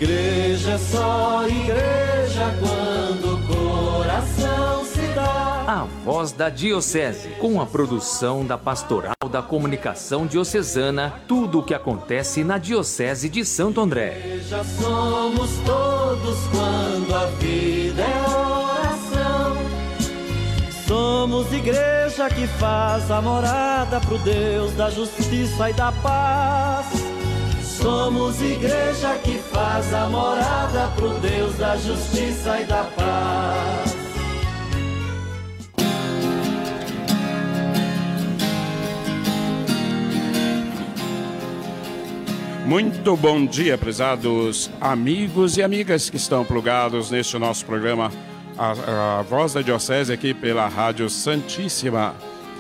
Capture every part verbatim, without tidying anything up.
Igreja é só igreja quando o coração se dá. A Voz da Diocese, com a produção da Pastoral da Comunicação Diocesana, tudo o que acontece na Diocese de Santo André. Igreja somos todos quando a vida é oração. Somos igreja que faz a morada pro Deus da justiça e da paz. Somos igreja que faz a morada pro Deus da justiça e da paz. Muito bom dia, prezados amigos e amigas que estão plugados neste nosso programa, a, a Voz da Diocese, aqui pela Rádio Santíssima.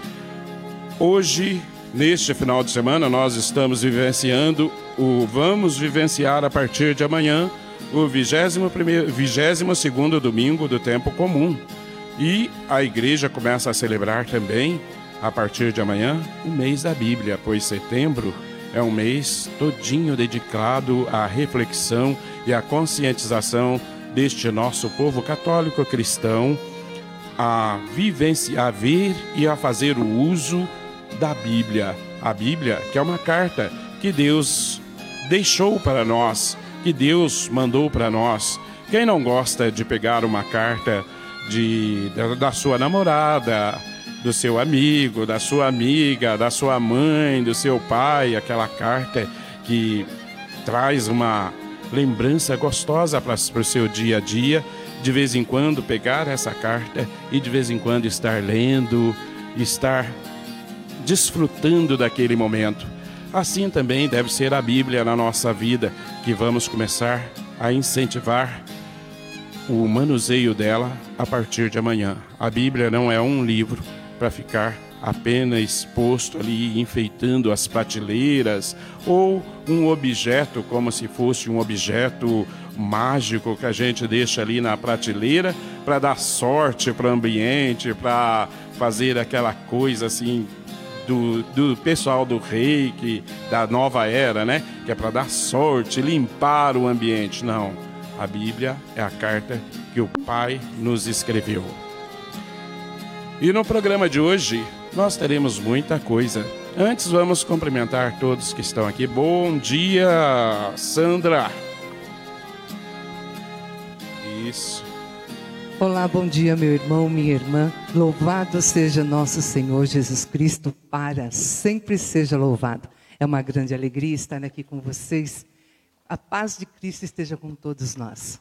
Hoje, neste final de semana, nós estamos vivenciando o Vamos Vivenciar a partir de amanhã, o vigésimo segundo domingo do tempo comum. E a igreja começa a celebrar também, a partir de amanhã, o mês da Bíblia, pois setembro é um mês todinho dedicado à reflexão e à conscientização deste nosso povo católico cristão, a vivenciar, a ver e a fazer o uso da Bíblia. A Bíblia, que é uma carta que Deus deixou para nós, que Deus mandou para nós. Quem não gosta de pegar uma carta de, da, da sua namorada, do seu amigo, da sua amiga, da sua mãe, do seu pai, aquela carta que traz uma lembrança gostosa para o seu dia a dia, de vez em quando pegar essa carta e de vez em quando estar lendo, estar desfrutando daquele momento. Assim também deve ser a Bíblia na nossa vida, que vamos começar a incentivar o manuseio dela a partir de amanhã. A Bíblia não é um livro para ficar apenas exposto ali, enfeitando as prateleiras, ou um objeto como se fosse um objeto mágico que a gente deixa ali na prateleira para dar sorte para o ambiente, para fazer aquela coisa assim do, do pessoal do reiki, da nova era, né? Que é para dar sorte, limpar o ambiente. Não, a Bíblia é a carta que o Pai nos escreveu. E no programa de hoje, nós teremos muita coisa. Antes, vamos cumprimentar todos que estão aqui. Bom dia, Sandra. Isso. Olá, bom dia, meu irmão, minha irmã. Louvado seja nosso Senhor Jesus Cristo, para sempre seja louvado. É uma grande alegria estar aqui com vocês. A paz de Cristo esteja com todos nós.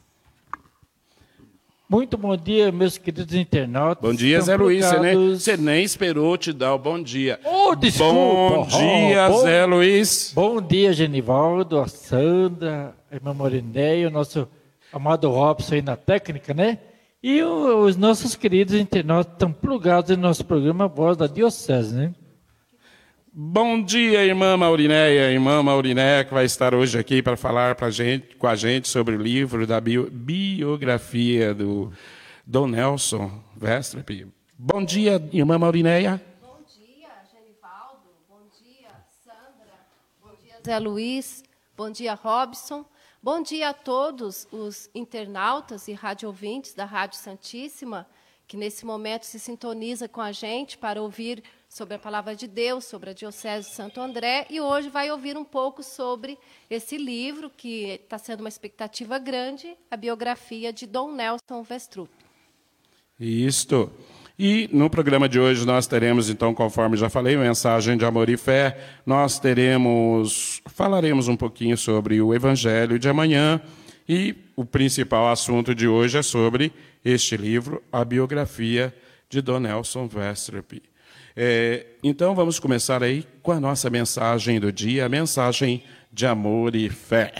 Muito bom dia, meus queridos internautas. Bom dia, Zé Luiz. Você nem, você nem esperou te dar o bom dia. Oh, desculpa. Bom dia, oh, Zé bom, Luiz. Bom dia, Genivaldo, a Sandra, a irmã Morineia, o nosso amado Robson aí na técnica, né? E o, os nossos queridos internautas estão plugados no nosso programa Voz da Diocese, né? Bom dia, irmã Maurinéia, irmã Maurinéia, que vai estar hoje aqui para falar pra gente, com a gente sobre o livro da bio, biografia do Dom Nelson Westrop. Bom dia, irmã Maurinéia. Bom dia, Genivaldo. Bom dia, Sandra. Bom dia, Zé Luiz. Bom dia, Robson. Bom dia a todos os internautas e rádio-ouvintes da Rádio Santíssima, que nesse momento se sintoniza com a gente para ouvir sobre a Palavra de Deus, sobre a Diocese de Santo André, e hoje vai ouvir um pouco sobre esse livro, que está sendo uma expectativa grande, a biografia de Dom Nelson Westrop. Isto. E no programa de hoje nós teremos, então, conforme já falei, mensagem de amor e fé. Nós teremos, falaremos um pouquinho sobre o Evangelho de amanhã, e o principal assunto de hoje é sobre este livro, a biografia de Dom Nelson Westrop. É, então vamos começar aí com a nossa mensagem do dia, a mensagem de amor e fé.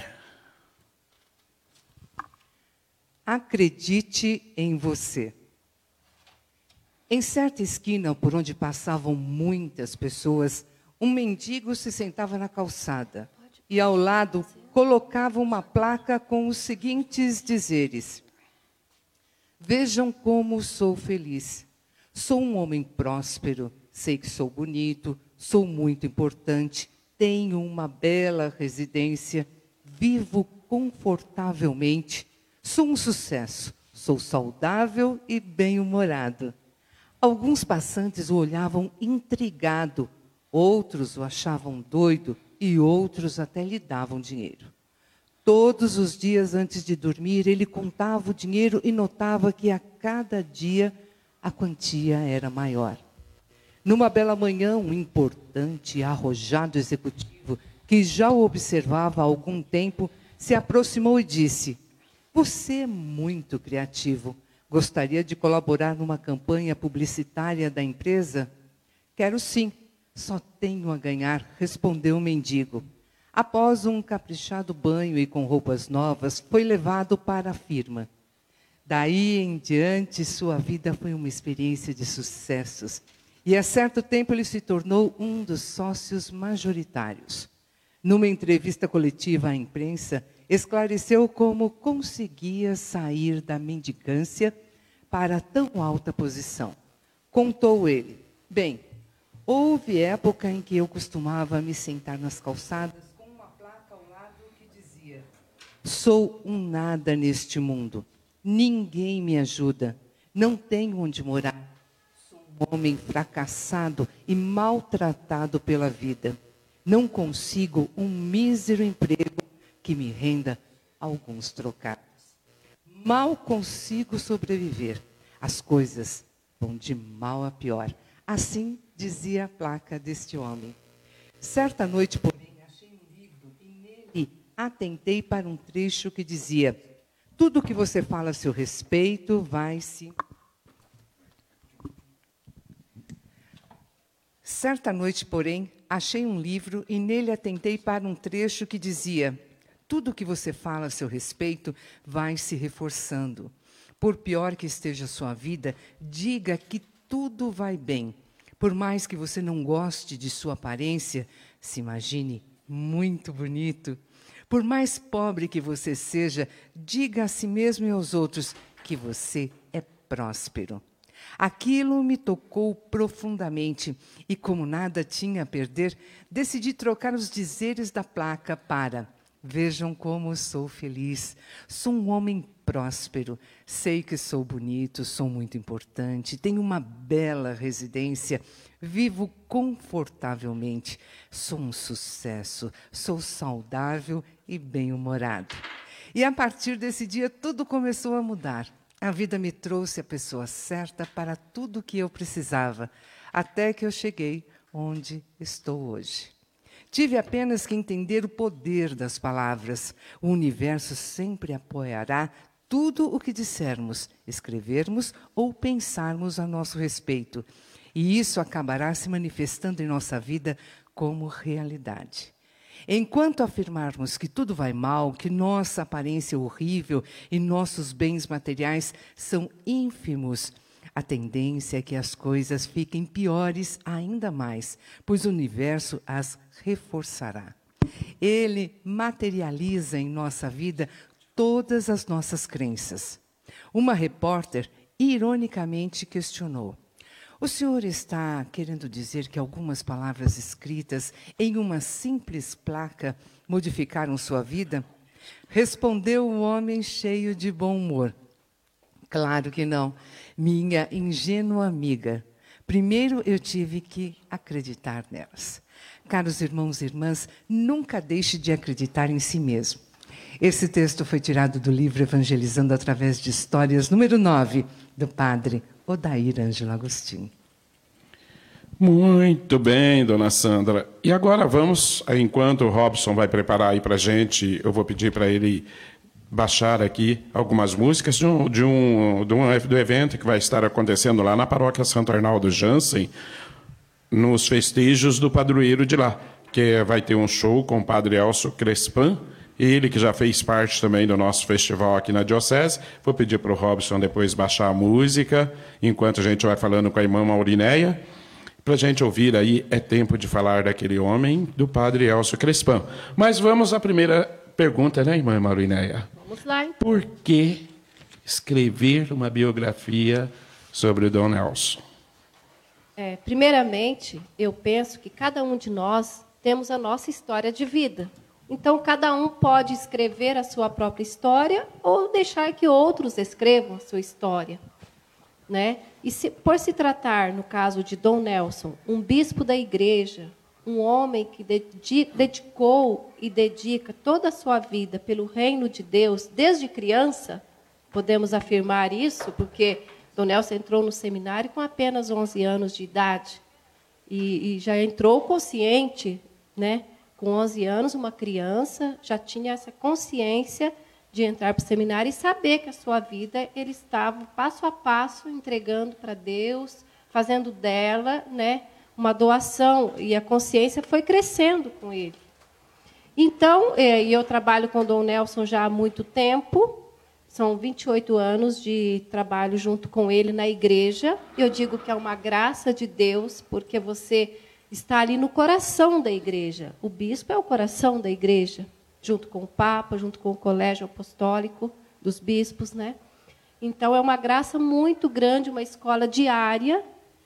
Acredite em você. Em certa esquina por onde passavam muitas pessoas, um mendigo se sentava na calçada e ao lado colocava uma placa com os seguintes dizeres: vejam como sou feliz. Sou um homem próspero, sei que sou bonito, sou muito importante, tenho uma bela residência, vivo confortavelmente, sou um sucesso, sou saudável e bem-humorado. Alguns passantes o olhavam intrigado, outros o achavam doido e outros até lhe davam dinheiro. Todos os dias antes de dormir, ele contava o dinheiro e notava que a cada dia a quantia era maior. Numa bela manhã, um importante e arrojado executivo, que já o observava há algum tempo, se aproximou e disse: "Você é muito criativo. Gostaria de colaborar numa campanha publicitária da empresa?" "Quero sim, só tenho a ganhar", respondeu o mendigo. Após um caprichado banho e com roupas novas, foi levado para a firma. Daí em diante, sua vida foi uma experiência de sucessos. E a certo tempo ele se tornou um dos sócios majoritários. Numa entrevista coletiva à imprensa, esclareceu como conseguia sair da mendicância para tão alta posição. Contou ele: "Bem, houve época em que eu costumava me sentar nas calçadas com uma placa ao lado que dizia: sou um nada neste mundo. Ninguém me ajuda. Não tenho onde morar. Sou um homem fracassado e maltratado pela vida. Não consigo um mísero emprego que me renda alguns trocados. Mal consigo sobreviver. As coisas vão de mal a pior." Assim dizia a placa deste homem. Certa noite, porém, achei um livro e nele atentei para um trecho que dizia: "Tudo o que você fala a seu respeito vai se..." Certa noite, porém, achei um livro e nele atentei para um trecho que dizia: "Tudo o que você fala a seu respeito vai se reforçando. Por pior que esteja a sua vida, diga que tudo vai bem. Por mais que você não goste de sua aparência, se imagine muito bonito. Por mais pobre que você seja, diga a si mesmo e aos outros que você é próspero." Aquilo me tocou profundamente e, como nada tinha a perder, decidi trocar os dizeres da placa para: "Vejam como sou feliz. Sou um homem próspero. Sei que sou bonito, sou muito importante, tenho uma bela residência, vivo confortavelmente, sou um sucesso, sou saudável e bem-humorado." E a partir desse dia tudo começou a mudar. A vida me trouxe a pessoa certa para tudo o que eu precisava, até que eu cheguei onde estou hoje. Tive apenas que entender o poder das palavras. O universo sempre apoiará tudo o que dissermos, escrevermos ou pensarmos a nosso respeito. E isso acabará se manifestando em nossa vida como realidade. Enquanto afirmarmos que tudo vai mal, que nossa aparência é horrível e nossos bens materiais são ínfimos, a tendência é que as coisas fiquem piores ainda mais, pois o universo as reforçará. Ele materializa em nossa vida todas as nossas crenças. Uma repórter, ironicamente, questionou: "O senhor está querendo dizer que algumas palavras escritas em uma simples placa modificaram sua vida?" Respondeu o homem cheio de bom humor: "Claro que não, minha ingênua amiga. Primeiro eu tive que acreditar nelas." Caros irmãos e irmãs, nunca deixe de acreditar em si mesmo. Esse texto foi tirado do livro Evangelizando através de Histórias, número nove, do padre Odair Ângelo Agostinho. Muito bem, dona Sandra. E agora vamos, enquanto o Robson vai preparar aí para a gente, eu vou pedir para ele baixar aqui algumas músicas de um, de um, de um do evento que vai estar acontecendo lá na Paróquia Santo Arnaldo Jansen, nos festejos do padroeiro de lá, que vai ter um show com o padre Elcio Crespan, ele que já fez parte também do nosso festival aqui na Diocese. Vou pedir para o Robson depois baixar a música, enquanto a gente vai falando com a irmã Maurinéia, para a gente ouvir aí É Tempo de Falar daquele Homem, do padre Elcio Crespan. Mas vamos à primeira pergunta, né, irmã Maurinéia? Vamos lá, então. Por que escrever uma biografia sobre o Dom Nelson? É, primeiramente, eu penso que cada um de nós temos a nossa história de vida. Então, cada um pode escrever a sua própria história ou deixar que outros escrevam a sua história, né? E se, por se tratar, no caso de Dom Nelson, um bispo da igreja, um homem que dedicou e dedica toda a sua vida pelo reino de Deus, desde criança, podemos afirmar isso, porque Dom Nelson entrou no seminário com apenas onze anos de idade, e, e já entrou consciente, né? Com onze anos, uma criança já tinha essa consciência de entrar para o seminário e saber que a sua vida ele estava passo a passo entregando para Deus, fazendo dela, né, uma doação, e a consciência foi crescendo com ele. Então, eu trabalho com o Dom Nelson já há muito tempo, são vinte e oito anos de trabalho junto com ele na igreja. Eu digo que é uma graça de Deus, porque você está ali no coração da igreja. O bispo é o coração da igreja, junto com o Papa, junto com o Colégio Apostólico dos Bispos, né? Então, é uma graça muito grande, uma escola diária.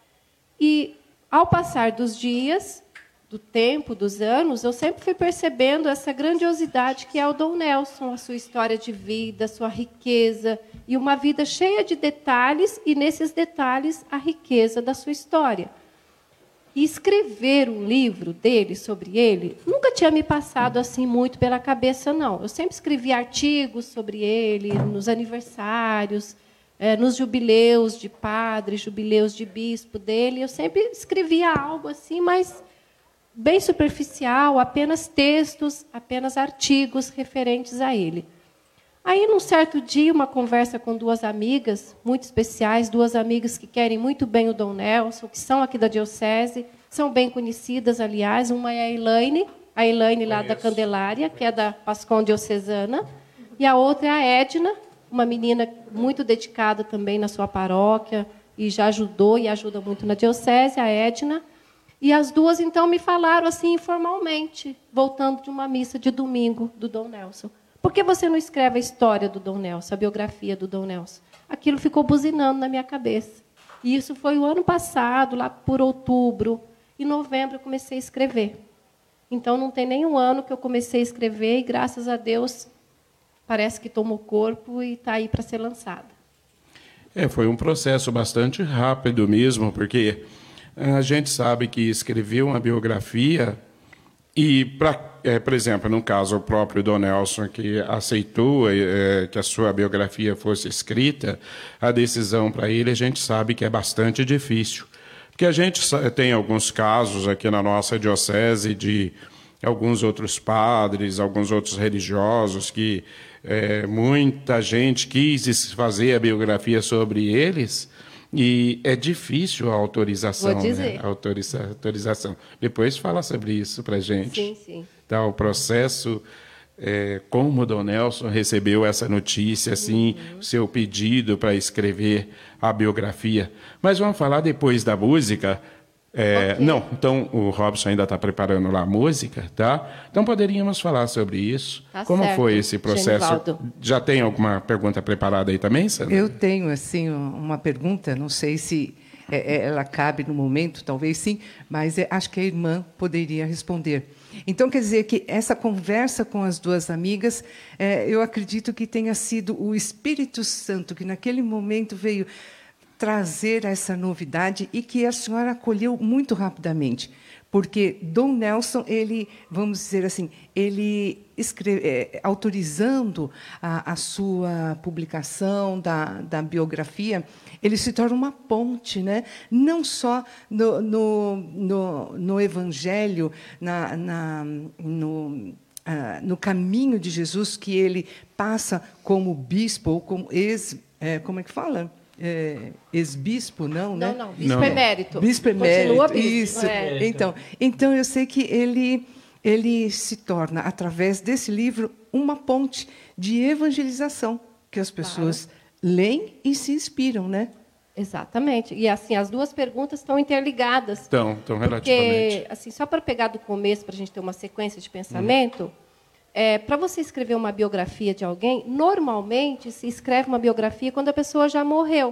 E, ao passar dos dias, do tempo, dos anos, eu sempre fui percebendo essa grandiosidade que é o Dom Nelson, a sua história de vida, a sua riqueza, e uma vida cheia de detalhes, e, nesses detalhes, a riqueza da sua história. E escrever um livro dele, sobre ele, nunca tinha me passado assim muito pela cabeça, não. Eu sempre escrevi artigos sobre ele, nos aniversários, é, nos jubileus de padre, jubileus de bispo dele. Eu sempre escrevia algo assim, mas bem superficial, apenas textos, apenas artigos referentes a ele. Aí, num certo dia, uma conversa com duas amigas muito especiais, duas amigas que querem muito bem o Dom Nelson, que são aqui da Diocese, são bem conhecidas, aliás. Uma é a Elaine, a Elaine lá da Candelária, que é da Pascom Diocesana, e a outra é a Edna, uma menina muito dedicada também na sua paróquia, e já ajudou e ajuda muito na Diocese, a Edna. E as duas, então, me falaram assim, informalmente, voltando de uma missa de domingo do Dom Nelson. Por que você não escreve a história do Dom Nelson, a biografia do Dom Nelson? Aquilo ficou buzinando na minha cabeça. E isso foi o ano passado, lá por outubro. Em novembro eu comecei a escrever. Então, não tem nem um ano que eu comecei a escrever, e, graças a Deus, parece que tomou corpo e está aí para ser lançada. É, foi um processo bastante rápido mesmo, porque a gente sabe que escrever uma biografia e, pra, é, por exemplo, no caso o próprio Dom Nelson, que aceitou é, que a sua biografia fosse escrita, a decisão para ele a gente sabe que é bastante difícil. Porque a gente tem alguns casos aqui na nossa diocese de alguns outros padres, alguns outros religiosos que é, muita gente quis fazer a biografia sobre eles. E é difícil a autorização. Vou dizer. Né? A autoriza, autorização. Depois fala sobre isso para a gente. Sim, sim. Então, o processo, é, como o Dom Nelson recebeu essa notícia, assim, uhum. seu pedido para escrever a biografia. Mas vamos falar depois da música. É, okay. Não, então o Robson ainda está preparando lá a música, tá? Então poderíamos falar sobre isso. Tá Como certo, foi esse processo? Genivaldo. Já tem alguma pergunta preparada aí também, Sandra? Eu tenho assim uma pergunta, não sei se é, ela cabe no momento, talvez sim, mas é, acho que a irmã poderia responder. Então, quer dizer que essa conversa com as duas amigas, é, eu acredito que tenha sido o Espírito Santo que naquele momento veio trazer essa novidade e que a senhora acolheu muito rapidamente, porque Dom Nelson, ele, vamos dizer assim, ele escreve, é, autorizando a, a sua publicação da, da biografia, ele se torna uma ponte, né? Não só no, no, no, no Evangelho, na, na, no, ah, no caminho de Jesus que ele passa como bispo ou como ex, é, como é que fala? É, ex-bispo, não, né? Não, não, bispo emérito. Bispo emérito, Continua bispo. Isso. É. Então, então, eu sei que ele, ele se torna, através desse livro, uma ponte de evangelização, que as pessoas claro. leem e se inspiram, né? Exatamente. E, assim, as duas perguntas estão interligadas. Estão, estão relativamente. Porque, assim, só para pegar do começo, para a gente ter uma sequência de pensamento... Hum. É, para você escrever uma biografia de alguém, normalmente se escreve uma biografia quando a pessoa já morreu.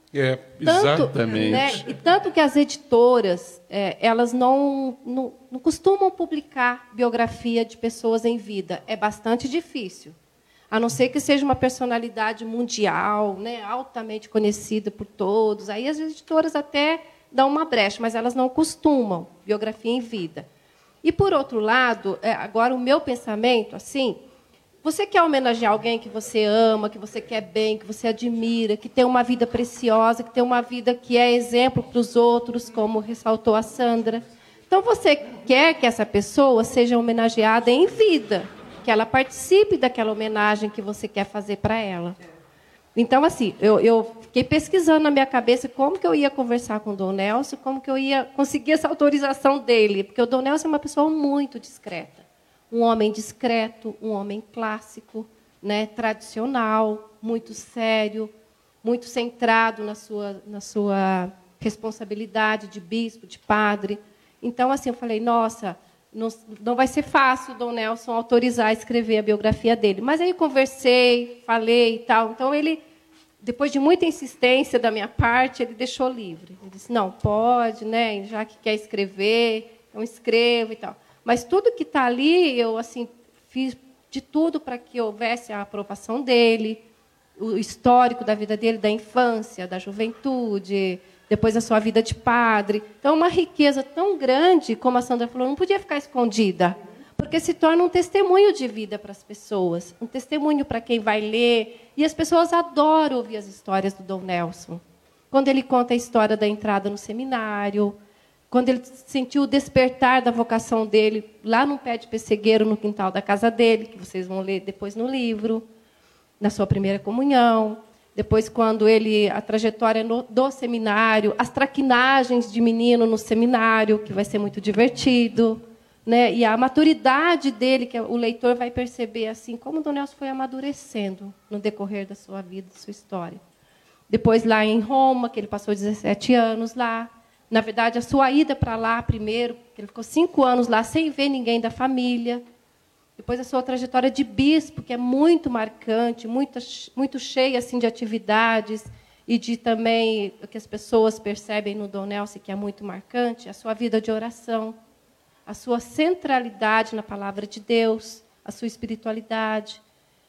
É, tanto, exatamente. Né, e tanto que as editoras, é, elas não, não, não costumam publicar biografia de pessoas em vida. É bastante difícil. A não ser que seja uma personalidade mundial, né, altamente conhecida por todos. Aí as editoras até dão uma brecha, mas elas não costumam biografia em vida. E, por outro lado, é, agora o meu pensamento, assim... Você quer homenagear alguém que você ama, que você quer bem, que você admira, que tem uma vida preciosa, que tem uma vida que é exemplo para os outros, como ressaltou a Sandra. Então, você quer que essa pessoa seja homenageada em vida, que ela participe daquela homenagem que você quer fazer para ela. Então, assim, eu, eu fiquei pesquisando na minha cabeça como que eu ia conversar com o Dom Nelson, como que eu ia conseguir essa autorização dele, porque o Dom Nelson é uma pessoa muito discreta. Um homem discreto, um homem clássico, né, tradicional, muito sério, muito centrado na sua, na sua responsabilidade de bispo, de padre. Então, assim, eu falei, nossa, não, não vai ser fácil o Dom Nelson autorizar a escrever a biografia dele. Mas aí conversei, falei e tal. Então, ele, depois de muita insistência da minha parte, ele deixou livre. Ele disse, não, pode, né, já que quer escrever, então escreva e tal. Mas tudo que está ali, eu assim, fiz de tudo para que houvesse a aprovação dele, o histórico da vida dele, da infância, da juventude, depois a sua vida de padre. Então, uma riqueza tão grande, como a Sandra falou, não podia ficar escondida, porque se torna um testemunho de vida para as pessoas, um testemunho para quem vai ler. E as pessoas adoram ouvir as histórias do Dom Nelson. Quando ele conta a história da entrada no seminário, quando ele sentiu o despertar da vocação dele, lá num pé de pessegueiro, no quintal da casa dele, que vocês vão ler depois no livro, na sua primeira comunhão. Depois, quando ele, a trajetória no, do seminário, as traquinagens de menino no seminário, que vai ser muito divertido, né? E a maturidade dele, que o leitor vai perceber assim, como o Dom Nelson foi amadurecendo no decorrer da sua vida, da sua história. Depois, lá em Roma, que ele passou dezessete anos lá. Na verdade, a sua ida para lá primeiro, ele ficou cinco anos lá sem ver ninguém da família. Depois, a sua trajetória de bispo, que é muito marcante, muito, muito cheia assim, de atividades e de também o que as pessoas percebem no Dom Nelson, que é muito marcante, a sua vida de oração, a sua centralidade na palavra de Deus, a sua espiritualidade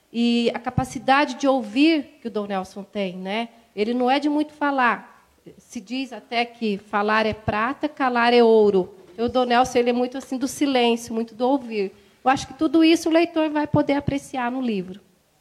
e a capacidade de ouvir que o Dom Nelson tem, né? Ele não é de muito falar. Se diz até que falar é prata, calar é ouro. O Dom Nelson ele é muito assim do silêncio, muito do ouvir. Eu acho que tudo isso o leitor vai poder apreciar no livro.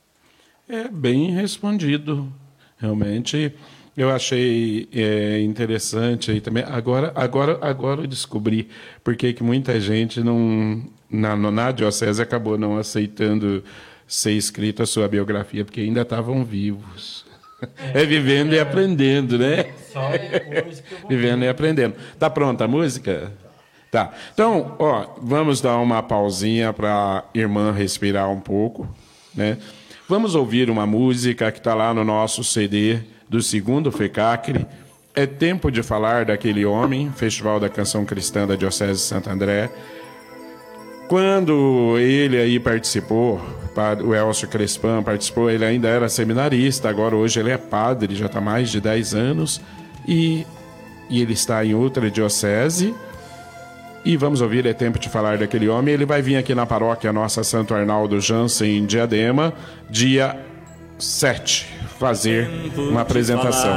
É bem respondido, realmente. Eu achei é, interessante aí também. Agora, agora, agora eu descobri por que que muita gente não na, na diocese acabou não aceitando ser escrita a sua biografia, porque ainda estavam vivos. É vivendo e aprendendo, né? Só depois que eu vou... Vivendo e aprendendo. Tá pronta a música? Tá. Então, ó, vamos dar uma pausinha para a irmã respirar um pouco, né? Vamos ouvir uma música que está lá no nosso C D do segundo FECACRE. É tempo de falar daquele homem, Festival da Canção Cristã da Diocese de Santo André. Quando ele aí participou, o Elcio Crespan participou, ele ainda era seminarista, agora hoje ele é padre, já está há mais de dez anos, e, e ele está em outra diocese. E vamos ouvir, é tempo de falar daquele homem. Ele vai vir aqui na paróquia Nossa Santo Arnaldo Jansen, em Diadema, dia sete, fazer uma apresentação.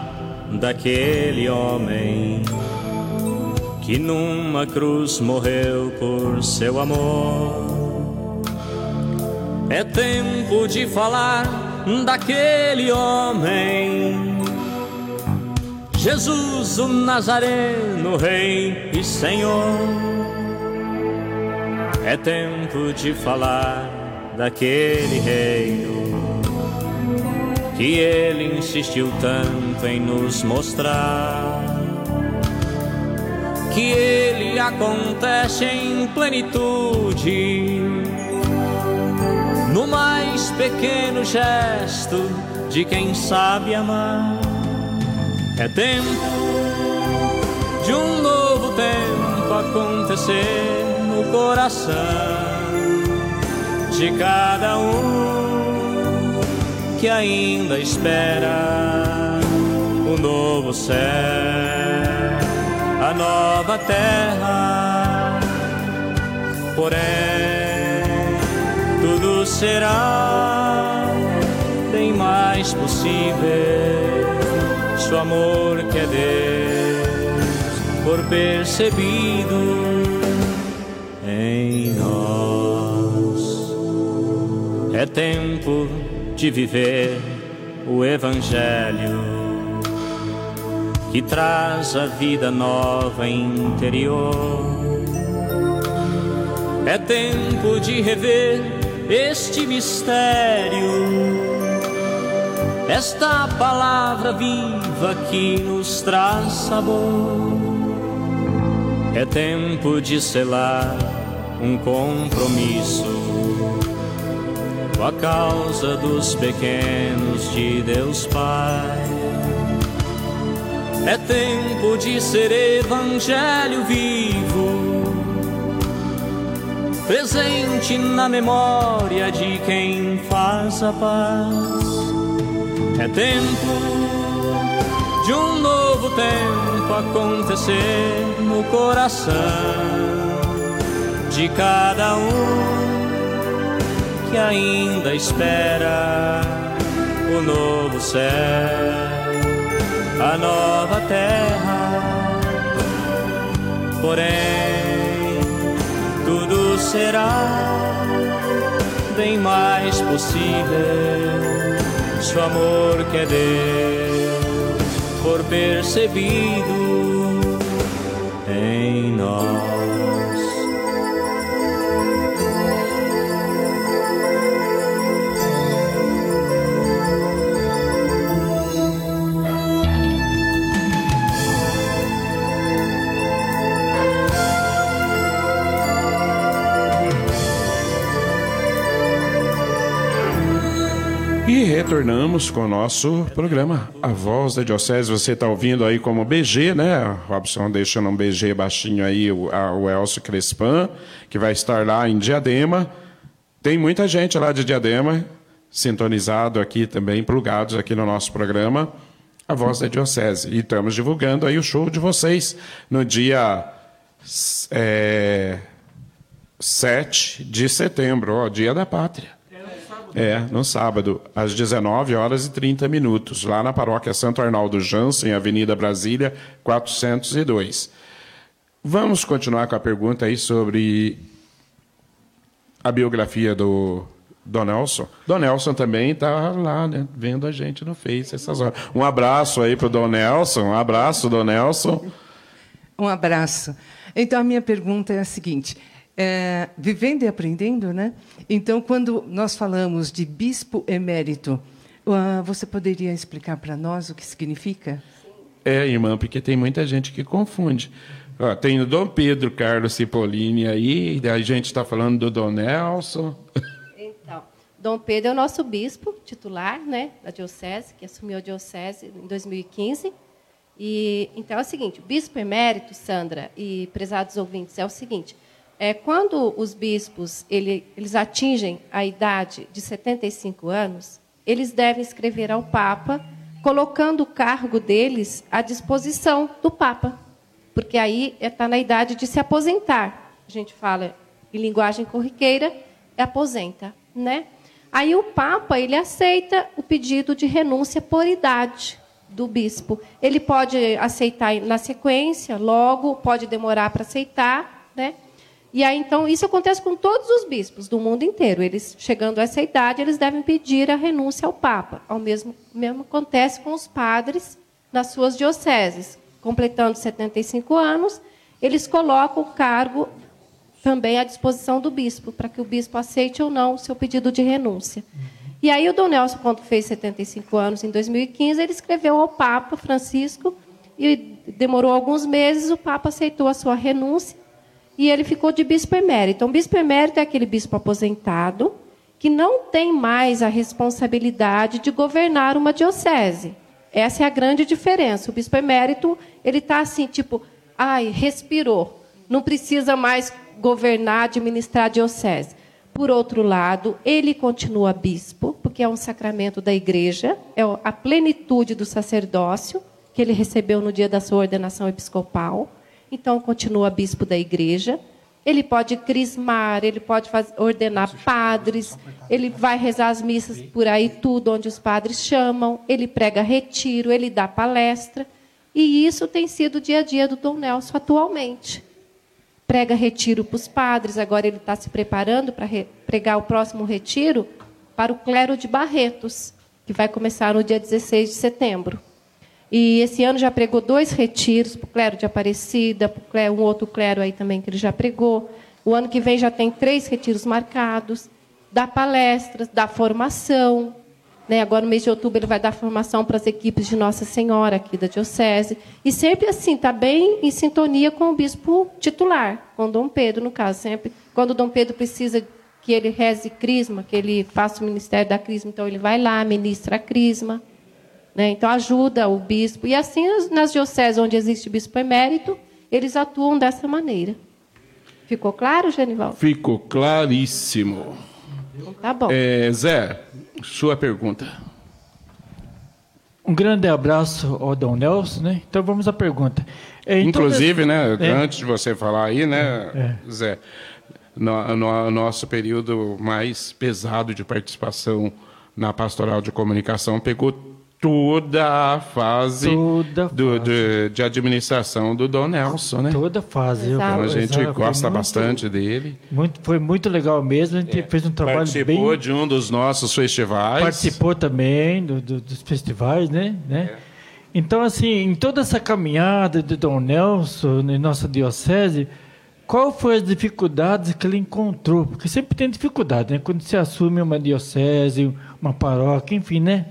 Daquele homem que numa cruz morreu por seu amor. É tempo de falar daquele homem, Jesus o Nazareno, Rei e Senhor. É tempo de falar daquele reino que ele insistiu tanto em nos mostrar, que ele acontece em plenitude, no mais pequeno gesto de quem sabe amar. É tempo de um novo tempo acontecer no coração de cada um que ainda espera o novo céu, a nova terra. Porém, tudo será bem mais possível se o amor que é Deus for percebido em nós. É tempo de viver o Evangelho que traz a vida nova interior. É tempo de rever este mistério, esta palavra viva que nos traz sabor. É tempo de selar um compromisso com a causa dos pequenos de Deus Pai. É tempo de ser evangelho vivo, presente na memória de quem faz a paz. É tempo de um novo tempo acontecer no coração de cada um que ainda espera o novo céu, a nova terra. Porém, tudo será bem mais possível se o amor que é Deus for percebido em nós. E retornamos com o nosso programa A Voz da Diocese. Você está ouvindo aí como B G, né? Robson deixando um B G baixinho aí, o, a, o Elcio Crespan, que vai estar lá em Diadema. Tem muita gente lá de Diadema, sintonizado aqui também, plugados aqui no nosso programa A Voz da Diocese. E estamos divulgando aí o show de vocês no dia é, sete de setembro, ó, Dia da Pátria. É, no sábado, às dezenove horas e trinta minutos, lá na paróquia Santo Arnaldo Jansen, Avenida Brasília, quatrocentos e dois. Vamos continuar com a pergunta aí sobre a biografia do Dom Nelson. Dom Nelson também está lá, né, vendo a gente no Face essas horas. Um abraço aí para o Dom Nelson, um abraço, Dom Nelson. Um abraço. Então, a minha pergunta é a seguinte... É, vivendo e aprendendo, né? Então, quando nós falamos de bispo emérito, uh, você poderia explicar para nós o que significa? É, irmã, porque tem muita gente que confunde. Ó, tem o Dom Pedro Carlos Cipollini aí, a gente está falando do Dom Nelson. Então, Dom Pedro é o nosso bispo titular, né, da diocese, que assumiu a diocese em dois mil e quinze. E, então, é o seguinte, o bispo emérito, Sandra e prezados ouvintes, é o seguinte... É, quando os bispos ele, eles atingem a idade de setenta e cinco anos, eles devem escrever ao Papa, colocando o cargo deles à disposição do Papa, porque aí está na idade de se aposentar. A gente fala em linguagem corriqueira, é aposenta, né? Aí o Papa ele aceita o pedido de renúncia por idade do bispo. Ele pode aceitar na sequência, logo, pode demorar para aceitar, né? E aí, então, isso acontece com todos os bispos do mundo inteiro. Eles, chegando a essa idade, eles devem pedir a renúncia ao Papa. Ao mesmo, mesmo acontece com os padres nas suas dioceses. Completando setenta e cinco anos, eles colocam o cargo também à disposição do bispo, para que o bispo aceite ou não o seu pedido de renúncia. E aí, o Dom Nelson, quando fez setenta e cinco anos, em dois mil e quinze, ele escreveu ao Papa Francisco, e demorou alguns meses, o Papa aceitou a sua renúncia, e ele ficou de bispo emérito. Então, bispo emérito é aquele bispo aposentado que não tem mais a responsabilidade de governar uma diocese. Essa é a grande diferença. O bispo emérito, ele está assim, tipo, ai, respirou, não precisa mais governar, administrar a diocese. Por outro lado, ele continua bispo, porque é um sacramento da igreja, é a plenitude do sacerdócio, que ele recebeu no dia da sua ordenação episcopal. Então, continua bispo da igreja. Ele pode crismar, ele pode fazer, ordenar padres, ele vai rezar as missas por aí, tudo onde os padres chamam, ele prega retiro, ele dá palestra. E isso tem sido o dia a dia do Dom Nelson atualmente. Prega retiro para os padres, agora ele está se preparando para pregar o próximo retiro para o clero de Barretos, que vai começar no dia dezesseis de setembro. E esse ano já pregou dois retiros para o clero de Aparecida, para um outro clero aí também que ele já pregou. O ano que vem já tem três retiros marcados, dá palestras, dá formação. Né? Agora, no mês de outubro, ele vai dar formação para as equipes de Nossa Senhora aqui da Diocese. E sempre assim, está bem em sintonia com o bispo titular, com Dom Pedro, no caso. Sempre, quando o Dom Pedro precisa que ele reze crisma, que ele faça o ministério da crisma, então ele vai lá, ministra a crisma. Né? Então, ajuda o bispo. E assim, nas dioceses onde existe bispo emérito, eles atuam dessa maneira. Ficou claro, Genivaldo? Ficou claríssimo. Então, tá bom. É, Zé, sua pergunta. Um grande abraço ao Dom Nelson, né? Então, vamos à pergunta. É, Inclusive, todas... né, é. antes de você falar aí, né, é. Zé, no, no nosso período mais pesado de participação na pastoral de comunicação pegou toda a fase, toda do, fase. Do, de administração do Dom Nelson, né? Toda a fase. Então, a gente Exato. gosta muito, bastante dele. Muito, foi muito legal mesmo. A gente é. fez um trabalho Participou bem... Participou de um dos nossos festivais. Participou também do, do, dos festivais, né? né? É. Então, assim, em toda essa caminhada de Dom Nelson, em nossa diocese, qual foi as dificuldades que ele encontrou? Porque sempre tem dificuldade, né? Quando se assume uma diocese, uma paróquia, enfim, né?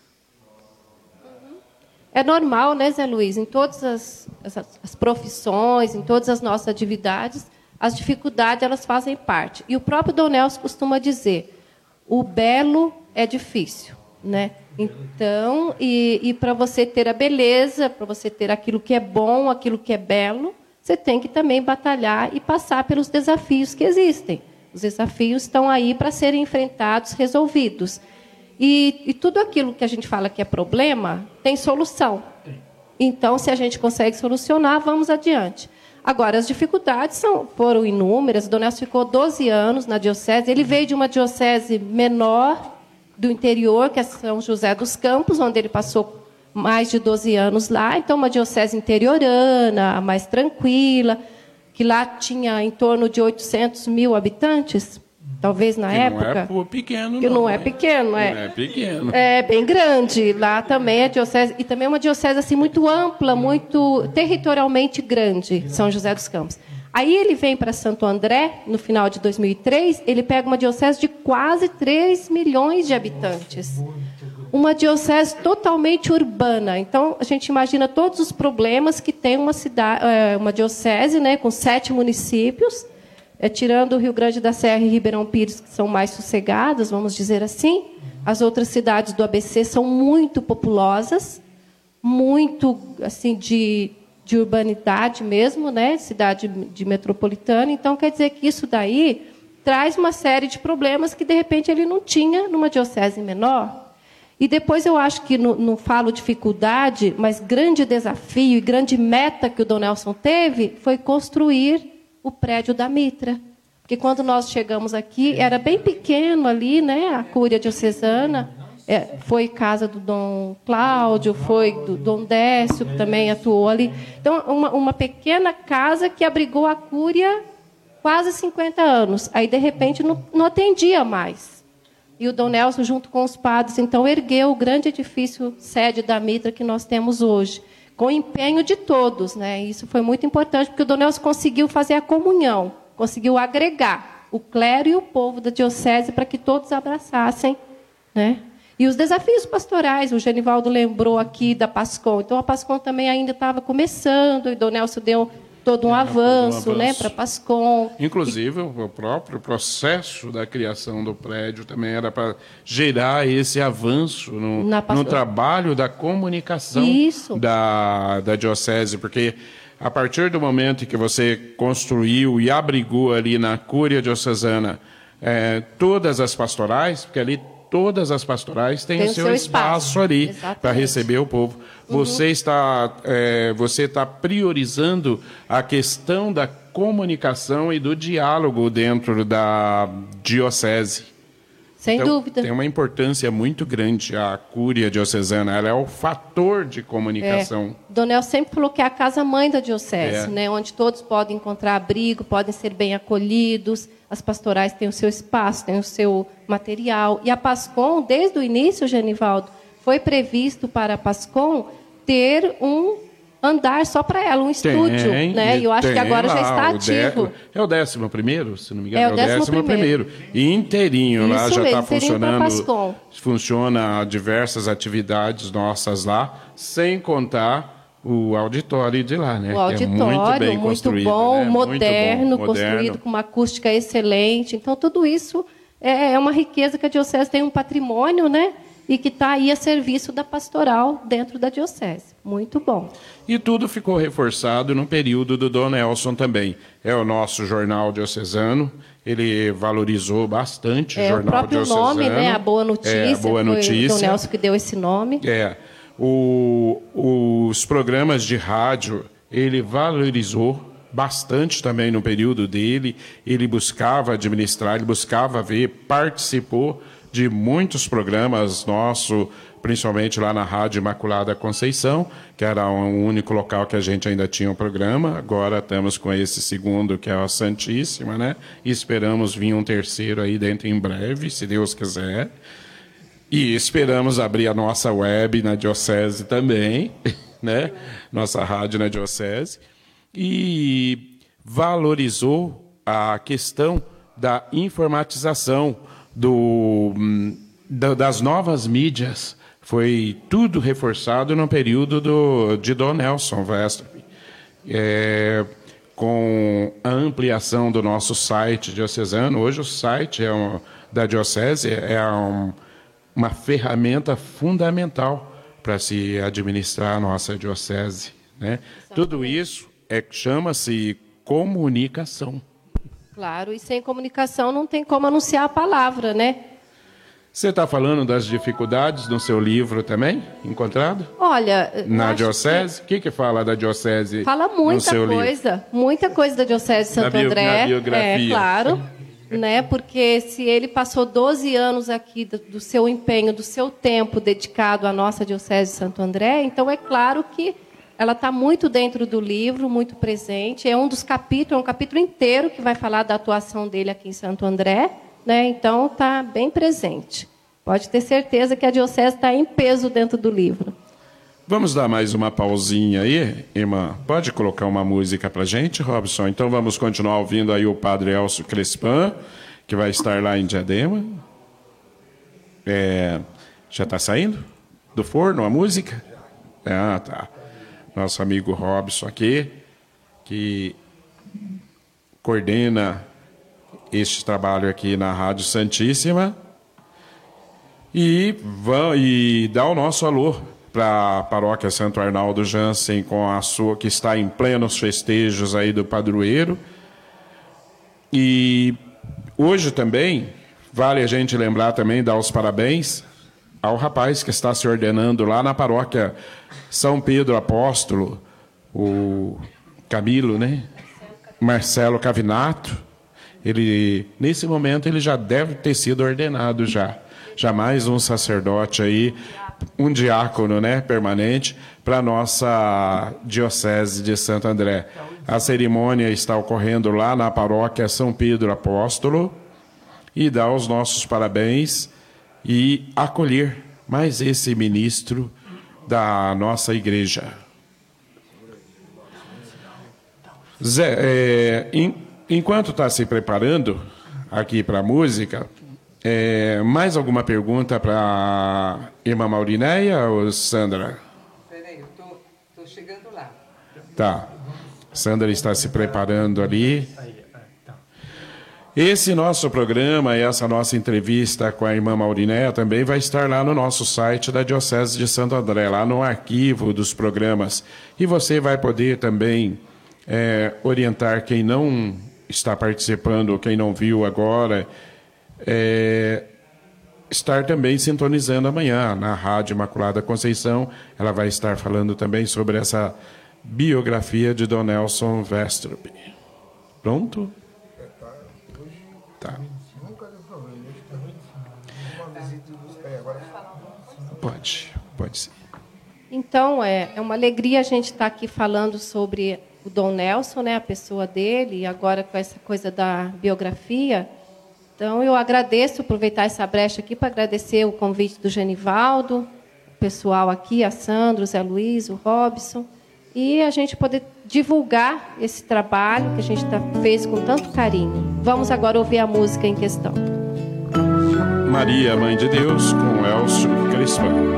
É normal, né, Zé Luiz? Em todas as, as, as profissões, em todas as nossas atividades, as dificuldades elas fazem parte. E o próprio Dom Nelson costuma dizer: o belo é difícil, né? Então, e, e para você ter a beleza, para você ter aquilo que é bom, aquilo que é belo, você tem que também batalhar e passar pelos desafios que existem. Os desafios estão aí para serem enfrentados, resolvidos. E, e tudo aquilo que a gente fala que é problema, tem solução. Então, se a gente consegue solucionar, vamos adiante. Agora, as dificuldades são, foram inúmeras. O Dom Nelson ficou doze anos na diocese. Ele veio de uma diocese menor do interior, que é São José dos Campos, onde ele passou mais de doze anos lá. Então, uma diocese interiorana, mais tranquila, que lá tinha em torno de oitocentos mil habitantes. Talvez na que época. Não é pequeno, que não, não é pequeno, é. Não é pequeno. É bem grande. Lá também é diocese. E também é uma diocese assim, muito ampla, muito territorialmente grande, São José dos Campos. Aí ele vem para Santo André, no final de dois mil e três, ele pega uma diocese de quase três milhões de habitantes. Uma diocese totalmente urbana. Então, a gente imagina todos os problemas que tem uma cidade, uma diocese, né, com sete municípios. É, tirando o Rio Grande da Serra e Ribeirão Pires, que são mais sossegadas, vamos dizer assim, as outras cidades do A B C são muito populosas, muito assim de, de urbanidade mesmo, né? Cidade de metropolitana. Então, quer dizer que isso daí traz uma série de problemas que, de repente, ele não tinha numa diocese menor. E depois eu acho que, não, não falo dificuldade, mas grande desafio e grande meta que o Dom Nelson teve foi construir o prédio da Mitra. Porque quando nós chegamos aqui, era bem pequeno ali, né? A Cúria Diocesana. É, foi casa do Dom Cláudio, foi do Dom Décio, que também atuou ali. Então, uma, uma pequena casa que abrigou a Cúria quase cinquenta anos. Aí, de repente, não, não atendia mais. E o Dom Nelson, junto com os padres, então, ergueu o grande edifício sede da Mitra que nós temos hoje, com o empenho de todos, né? Isso foi muito importante, porque o Dom Nelson conseguiu fazer a comunhão, conseguiu agregar o clero e o povo da diocese para que todos abraçassem, né? E os desafios pastorais, o Genivaldo lembrou aqui da PASCOM. Então, a PASCOM também ainda estava começando, e o Dom Nelson deu todo um avanço, um avanço. Né, para a PASCOM. Inclusive, o próprio processo da criação do prédio também era para gerar esse avanço no, no trabalho da comunicação da, da diocese, porque a partir do momento em que você construiu e abrigou ali na Cúria Diocesana é, todas as pastorais, porque ali todas as pastorais têm Tem o seu, seu espaço, espaço ali para receber o povo. Você uhum. está, é, você está priorizando a questão da comunicação e do diálogo dentro da diocese. Sem então, dúvida. Tem uma importância muito grande a cúria diocesana. Ela é o fator de comunicação. É. Dona El sempre falou que é a casa-mãe da diocese, é. né? Onde todos podem encontrar abrigo, podem ser bem acolhidos. As pastorais têm o seu espaço, têm o seu material. E a PASCOM, desde o início, Genivaldo, foi previsto para a PASCOM ter um andar só para ela, um estúdio, tem, né? E eu acho que agora já está ativo. De, é o décimo primeiro, se não me engano, é o décimo, é o décimo primeiro. primeiro. Inteirinho lá já está funcionando. Funciona diversas atividades nossas lá, sem contar o auditório de lá, né? O auditório, é muito, bem muito bom, né? moderno, muito bom, construído moderno. Com uma acústica excelente. Então, tudo isso é uma riqueza que a diocese tem, um patrimônio, né? E que está aí a serviço da pastoral dentro da diocese. Muito bom. E tudo ficou reforçado no período do Dom Nelson também. É o nosso jornal diocesano, ele valorizou bastante é, o jornal diocesano. O próprio nome, né? A Boa Notícia, é, a Boa Notícia. Foi o Dom Nelson que deu esse nome. É. O, os programas de rádio, ele valorizou bastante também no período dele. Ele buscava administrar, ele buscava ver, participou de muitos programas nossos, principalmente lá na Rádio Imaculada Conceição, que era o único local que a gente ainda tinha um programa. Agora estamos com esse segundo, que é a Santíssima, né? E esperamos vir um terceiro aí dentro em breve, se Deus quiser. E esperamos abrir a nossa web na Diocese também, né? Nossa rádio na Diocese. E valorizou a questão da informatização, Do, das novas mídias. Foi tudo reforçado no período do, de Dom Nelson Westrop. É, com a ampliação do nosso site diocesano, hoje o site é um, da diocese é um, uma ferramenta fundamental para se administrar a nossa diocese, né? Tudo isso é, chama-se comunicação. Claro, e sem comunicação não tem como anunciar a palavra, né? Você está falando das dificuldades no seu livro também, encontrado? Olha... Na diocese? O que... que que fala da diocese Fala muita coisa, livro? muita coisa da diocese de Santo na bio, André. Na biografia. É, claro, né? Porque se ele passou doze anos aqui do, do seu empenho, do seu tempo dedicado à nossa diocese de Santo André, então é claro que ela está muito dentro do livro, muito presente. É um dos capítulos, é um capítulo inteiro que vai falar da atuação dele aqui em Santo André, né? Então está bem presente. Pode ter certeza que a diocese está em peso dentro do livro. Vamos dar mais uma pausinha aí, irmã? Pode colocar uma música para a gente, Robson? Então vamos continuar ouvindo aí o Padre Elcio Crespan, que vai estar lá em Diadema. É, já está saindo do forno a música? Ah, tá. Nosso amigo Robson aqui, que coordena este trabalho aqui na Rádio Santíssima. E, vão, e dá o nosso alô para a Paróquia Santo Arnaldo Jansen, com a sua, que está em plenos festejos aí do padroeiro. E hoje também, vale a gente lembrar também, dar os parabéns ao rapaz que está se ordenando lá na paróquia São Pedro Apóstolo, o Camilo, né? Marcelo Cavinato. Ele, nesse momento, ele já deve ter sido ordenado já. Já mais um sacerdote aí, um diácono, né, permanente, para a nossa diocese de Santo André. A cerimônia está ocorrendo lá na paróquia São Pedro Apóstolo, e dá os nossos parabéns e acolher mais esse ministro da nossa igreja. Zé, é, em, enquanto está se preparando aqui para a música, é, mais alguma pergunta para a irmã Maurinéia ou Sandra? Peraí, eu tô, tô chegando lá. Tá. Sandra está se preparando ali. Esse nosso programa e essa nossa entrevista com a irmã Maurinéia também vai estar lá no nosso site da Diocese de Santo André, lá no arquivo dos programas. E você vai poder também é, orientar quem não está participando, quem não viu agora, é, estar também sintonizando amanhã na Rádio Imaculada Conceição. Ela vai estar falando também sobre essa biografia de Dom Nelson Westrup. Pronto? Tá. Pode, pode ser. Então, é, é uma alegria a gente estar aqui falando sobre o Dom Nelson, né, a pessoa dele, e agora com essa coisa da biografia. Então, eu agradeço, aproveitar essa brecha aqui para agradecer o convite do Genivaldo, o pessoal aqui, a Sandra, o Zé Luiz, o Robson, e a gente poder divulgar esse trabalho que a gente tá, fez com tanto carinho. Vamos agora ouvir a música em questão. Maria, Mãe de Deus, com Elcio Crispim.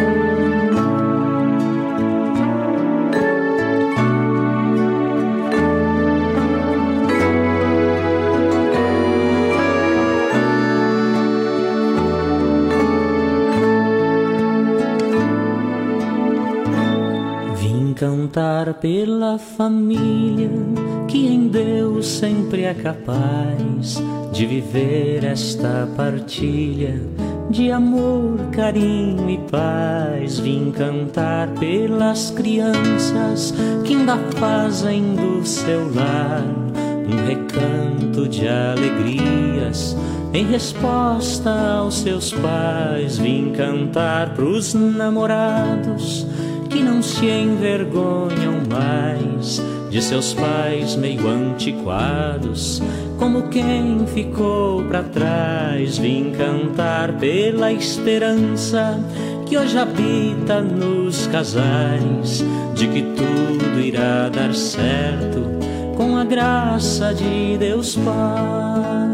Cantar pela família que em Deus sempre é capaz de viver esta partilha de amor, carinho e paz. Vim cantar pelas crianças que ainda fazem do seu lar um recanto de alegrias em resposta aos seus pais. Vim cantar pros namorados que não se envergonham mais de seus pais meio antiquados, como quem ficou pra trás. Vim cantar pela esperança que hoje habita nos casais, de que tudo irá dar certo com a graça de Deus Pai.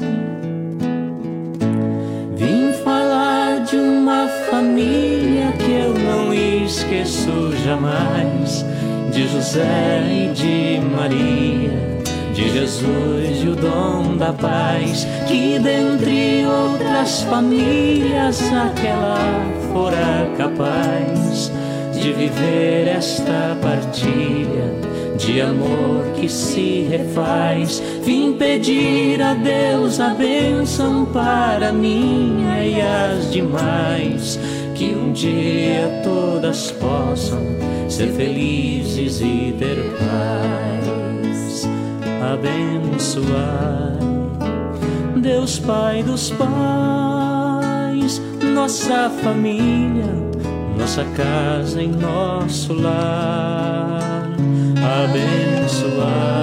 Vim falar de uma família que eu não esqueço jamais, de José e de Maria, de Jesus e o dom da paz, que dentre outras famílias aquela fora capaz de viver esta partilha de amor que se refaz. Vim pedir a Deus a bênção para minha e as demais, que um dia todas possam ser felizes e ter paz. Abençoai, Deus Pai dos pais, nossa família, nossa casa e nosso lar. Abençoai,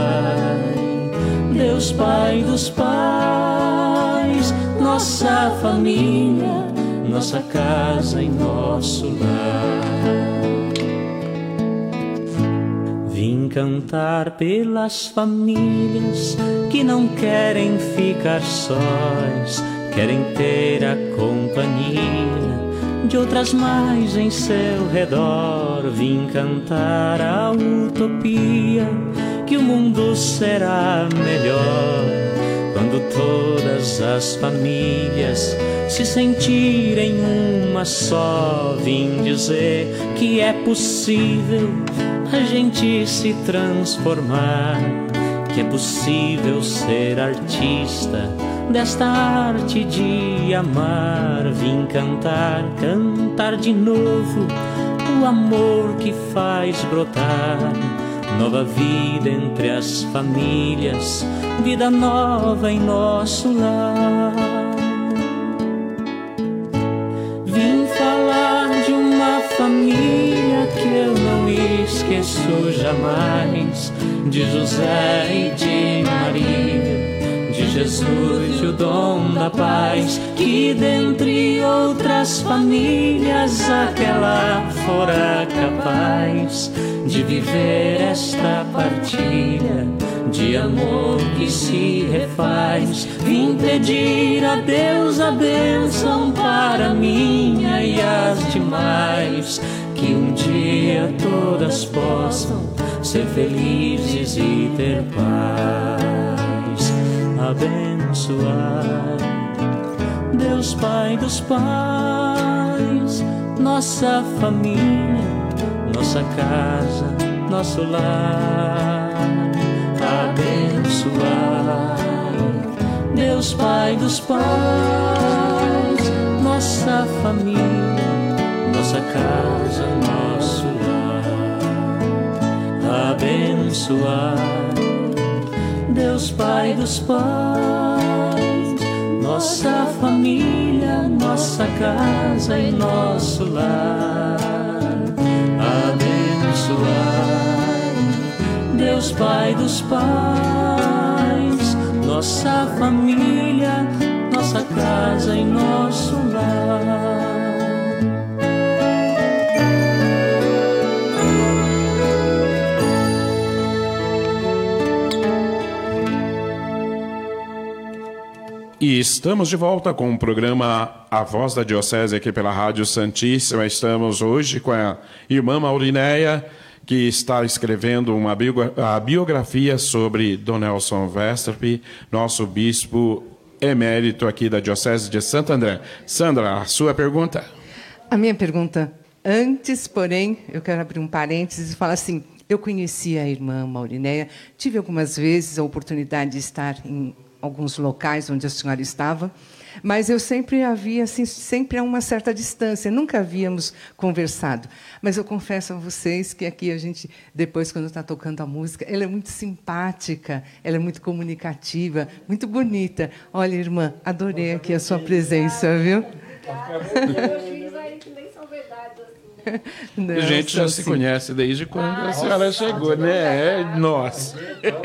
Deus Pai dos pais, nossa família, nossa casa e nosso lar. Vim cantar pelas famílias que não querem ficar sós, querem ter a companhia de outras mais em seu redor. Vim cantar a utopia que o mundo será melhor quando todas as famílias se sentirem uma só. Vim dizer que é possível a gente se transformar, que é possível ser artista desta arte de amar. Vim cantar, cantar de novo o amor que faz brotar nova vida entre as famílias, vida nova em nosso lar. Vim falar de uma família que eu não esqueço jamais, de José e de Maria, de Jesus e o dom da paz, que dentre outras famílias aquela fora capaz de viver esta partilha de amor que se refaz. Vim pedir a Deus a bênção para minha e as demais, que um dia todas possam ser felizes e ter paz. Abençoai, Deus Pai dos pais, nossa família, nossa casa, nosso lar. Abençoai, Deus Pai dos pais, nossa família, nossa casa, nosso lar. Abençoai, Deus Pai dos pais, nossa família, nossa casa e nosso lar. Abençoai, Deus Pai dos pais, nossa família, nossa casa e nosso lar. E estamos de volta com o programa A Voz da Diocese aqui pela Rádio Santíssima. Estamos hoje com a irmã Maurinéia, que está escrevendo uma a biografia sobre Dom Nelson Westerp, nosso bispo emérito aqui da Diocese de Santo André. Sandra, a sua pergunta? A minha pergunta, antes, porém, eu quero abrir um parênteses e falar assim, eu conheci a irmã Maurinéia, tive algumas vezes a oportunidade de estar em alguns locais onde a senhora estava, mas eu sempre havia, assim, sempre a uma certa distância, nunca havíamos conversado. Mas eu confesso a vocês que aqui a gente, depois, quando está tocando a música, ela é muito simpática, ela é muito comunicativa, muito bonita. Olha, irmã, adorei aqui a sua presença, viu? Não, a gente já se conhece desde quando ah, a senhora nossa, chegou, né? É, nossa.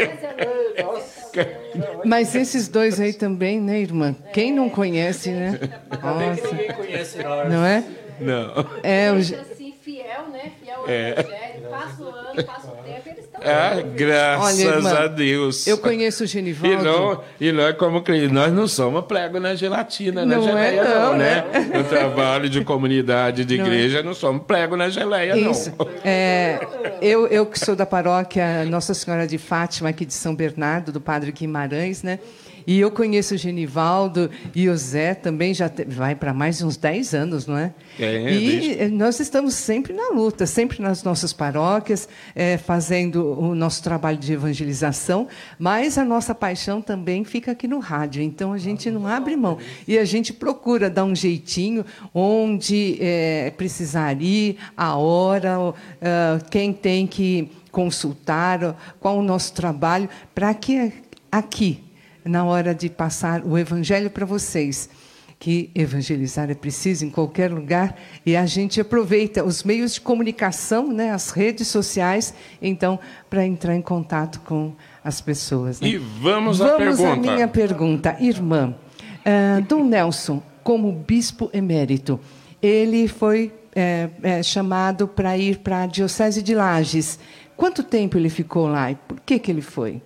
Mas esses dois aí também, né, irmã? Quem não conhece, né? Nossa. Ninguém conhece nós. Não é? Não. É, o... assim, fiel, né? Fiel ao é. Evangelho. Passa o ano, passa o tempo, eles estão... Ah, graças Olha, irmã, a Deus. Eu conheço o Genivaldo. E não, e não é como nós não somos prego na gelatina, na não geleia, é, não, não, né? né? No trabalho de comunidade, de não igreja, é. não somos prego na geleia, Isso. não. É, eu, eu que sou da paróquia Nossa Senhora de Fátima, aqui de São Bernardo, do Padre Guimarães, né? E eu conheço o Genivaldo e o Zé também, já te, vai para mais de uns dez anos, não é? É, e desde... nós estamos sempre na luta, sempre nas nossas paróquias, é, fazendo o nosso trabalho de evangelização, mas a nossa paixão também fica aqui no rádio, então a gente não abre mão. E a gente procura dar um jeitinho onde é, precisar ir, a hora, uh, quem tem que consultar, qual o nosso trabalho, para que aqui, na hora de passar o evangelho para vocês, que evangelizar é preciso em qualquer lugar, e a gente aproveita os meios de comunicação, né, as redes sociais, então, para entrar em contato com as pessoas. Né? E vamos à vamos pergunta. Vamos à minha pergunta. Irmã, uh, Dom Nelson, como bispo emérito, ele foi é, é, chamado para ir para a Diocese de Lages. Quanto tempo ele ficou lá e por que, que ele foi?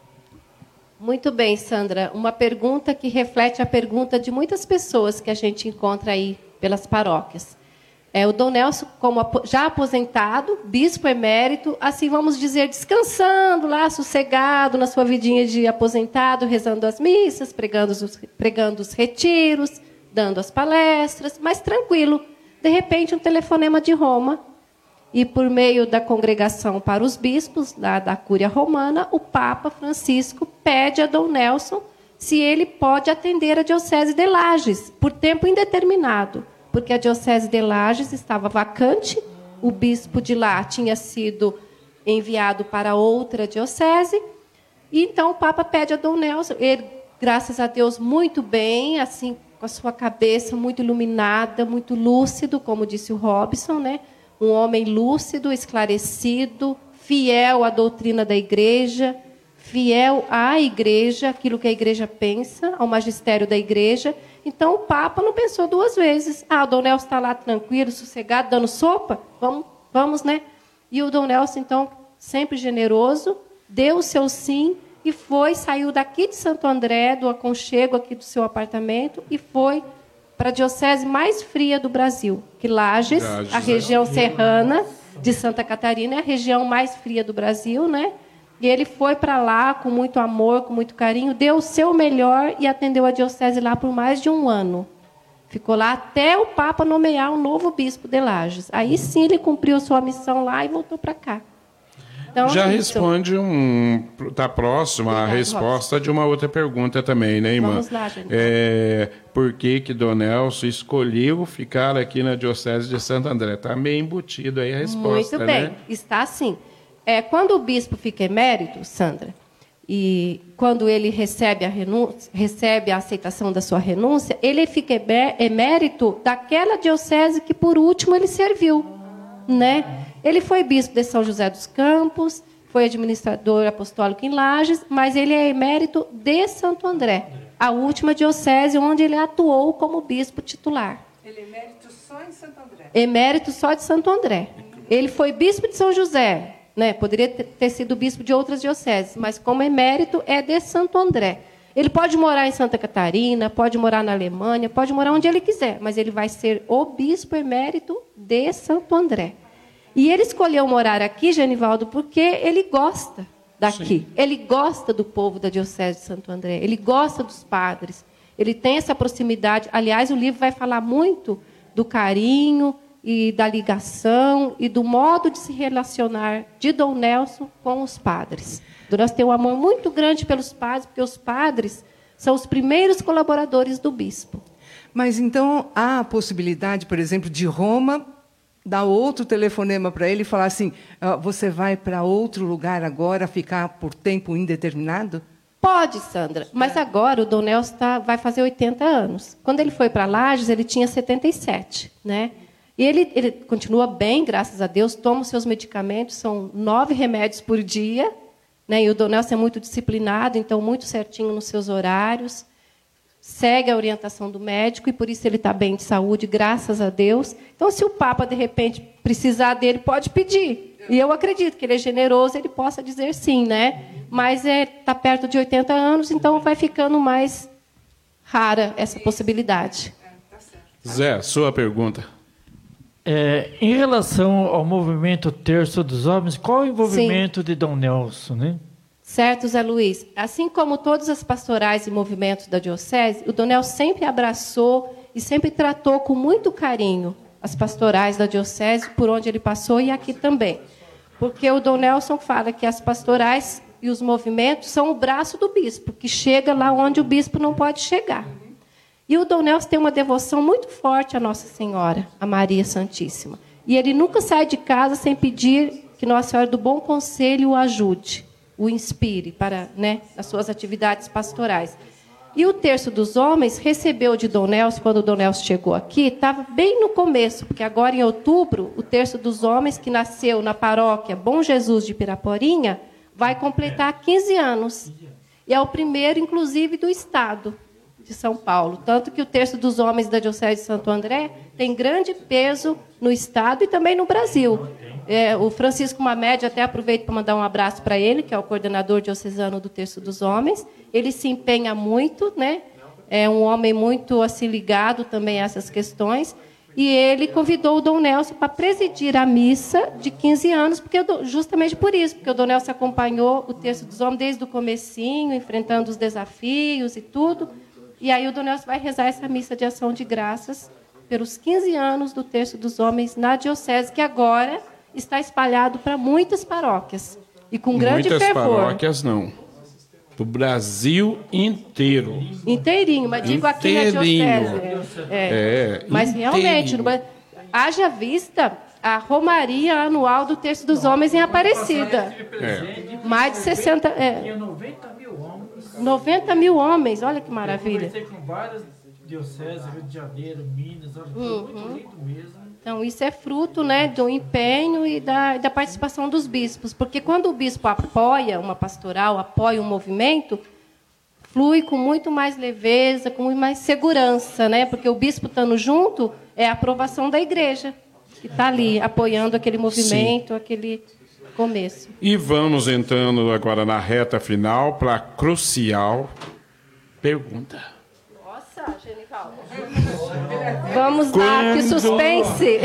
Muito bem, Sandra. Uma pergunta que reflete a pergunta de muitas pessoas que a gente encontra aí pelas paróquias. É, o Dom Nelson, como já aposentado, bispo emérito, assim vamos dizer, descansando lá, sossegado na sua vidinha de aposentado, rezando as missas, pregando os, pregando os retiros, dando as palestras, mas tranquilo. De repente, um telefonema de Roma, e por meio da congregação para os bispos, da, da Cúria Romana, o Papa Francisco pede a Dom Nelson se ele pode atender a Diocese de Lages, por tempo indeterminado, porque a Diocese de Lages estava vacante, o bispo de lá tinha sido enviado para outra diocese, e então o Papa pede a Dom Nelson, ele, graças a Deus, muito bem, assim, com a sua cabeça muito iluminada, muito lúcido, como disse o Robson, né? Um homem lúcido, esclarecido, fiel à doutrina da Igreja, fiel à Igreja, aquilo que a Igreja pensa, ao magistério da Igreja. Então, o Papa não pensou duas vezes. Ah, o Dom Nelson está lá tranquilo, sossegado, dando sopa? Vamos, vamos, né? E o Dom Nelson, então, sempre generoso, deu o seu sim e foi, saiu daqui de Santo André, do aconchego aqui do seu apartamento, e foi para a diocese mais fria do Brasil, que Lages, Lages, a região serrana de Santa Catarina, é a região mais fria do Brasil, né? E ele foi para lá com muito amor, com muito carinho, deu o seu melhor e atendeu a diocese lá por mais de um ano. Ficou lá até o Papa nomear um novo bispo de Lages. Aí sim ele cumpriu sua missão lá e voltou para cá. Então, já é responde um... Está próximo a resposta de uma outra pergunta também, né, irmã? Vamos lá, gente. É, por que que Dom Nelson escolheu ficar aqui na Diocese de Santo André? Está meio embutido aí a resposta, Muito bem, né? está assim. É, quando o bispo fica emérito, Sandra, e quando ele recebe a, renúncia, recebe a aceitação da sua renúncia, ele fica emérito daquela diocese que, por último, ele serviu, né? Ele foi bispo de São José dos Campos, foi administrador apostólico em Lages, mas ele é emérito de Santo André, a última diocese onde ele atuou como bispo titular. Ele é emérito só em Santo André? Emérito só de Santo André. Ele foi bispo de São José, né? Poderia ter sido bispo de outras dioceses, mas como emérito é de Santo André. Ele pode morar em Santa Catarina, pode morar na Alemanha, pode morar onde ele quiser, mas ele vai ser o bispo emérito de Santo André. E ele escolheu morar aqui, Genivaldo, porque ele gosta daqui. Sim. Ele gosta do povo da Diocese de Santo André. Ele gosta dos padres. Ele tem essa proximidade. Aliás, o livro vai falar muito do carinho e da ligação e do modo de se relacionar de Dom Nelson com os padres. Dom Nelson tem um amor muito grande pelos padres, porque os padres são os primeiros colaboradores do bispo. Mas, então, há a possibilidade, por exemplo, de Roma dar outro telefonema para ele e falar assim, ah, você vai para outro lugar agora, ficar por tempo indeterminado? Pode, Sandra, mas agora o Dom Nelson tá, vai fazer oitenta anos. Quando ele foi para Lages, ele tinha setenta e sete, né? E ele, ele continua bem, graças a Deus, toma os seus medicamentos, são nove remédios por dia, né? E o Dom Nelson é muito disciplinado, então muito certinho nos seus horários, segue a orientação do médico, e por isso ele está bem de saúde, graças a Deus. Então, se o Papa, de repente, precisar dele, pode pedir. E eu acredito que ele é generoso, ele possa dizer sim, né? Mas é, está perto de oitenta anos, então vai ficando mais rara essa possibilidade. Zé, sua pergunta. É, em relação ao movimento Terço dos Homens, qual o envolvimento sim. de Dom Nelson, né? Certo, Zé Luiz. Assim como todas as pastorais e movimentos da Diocese, o Dom Nelson sempre abraçou e sempre tratou com muito carinho as pastorais da Diocese, por onde ele passou, e aqui também. Porque o Dom Nelson fala que as pastorais e os movimentos são o braço do bispo, que chega lá onde o bispo não pode chegar. E o Dom Nelson tem uma devoção muito forte à Nossa Senhora, a Maria Santíssima. E ele nunca sai de casa sem pedir que Nossa Senhora do Bom Conselho o ajude, o inspire para, né, as suas atividades pastorais. E o Terço dos Homens recebeu de Dom Nelson, quando o Dom Nelson chegou aqui, estava bem no começo, porque agora, em outubro, o Terço dos Homens, que nasceu na paróquia Bom Jesus de Piraporinha, vai completar quinze anos. E é o primeiro, inclusive, do Estado de São Paulo. Tanto que o Terço dos Homens da Diocese de Santo André tem grande peso no Estado e também no Brasil. É, o Francisco Mamed, até aproveito para mandar um abraço para ele, que é o coordenador diocesano do Terço dos Homens. Ele se empenha muito, né? É um homem muito assim, ligado também a essas questões. E ele convidou o Dom Nelson para presidir a missa de quinze anos, porque justamente por isso, porque o Dom Nelson acompanhou o Terço dos Homens desde o comecinho, enfrentando os desafios e tudo. E aí o Dom Nelson vai rezar essa missa de ação de graças pelos quinze anos do Terço dos Homens na Diocese, que agora está espalhado para muitas paróquias. E com grande muitas fervor. Muitas paróquias, não. O Brasil inteiro. Inteirinho, mas digo aqui na Diocese. É, é. Mas realmente, no, haja vista a romaria anual do Terço dos Homens em Aparecida. É. Mais de sessenta... É. Tinha noventa mil homens. noventa mil homens, olha que maravilha. Eu conversei com várias dioceses, Rio de Janeiro, Minas, olha, uhum. Foi muito lindo mesmo. Então, isso é fruto, né, do empenho e da, da participação dos bispos. Porque quando o bispo apoia uma pastoral, apoia um movimento, flui com muito mais leveza, com muito mais segurança, né? Porque o bispo estando junto é a aprovação da igreja, que está ali apoiando aquele movimento, sim, aquele começo. E vamos entrando agora na reta final para a crucial pergunta. Nossa, Genivaldo. Vamos Quando... lá, que suspense.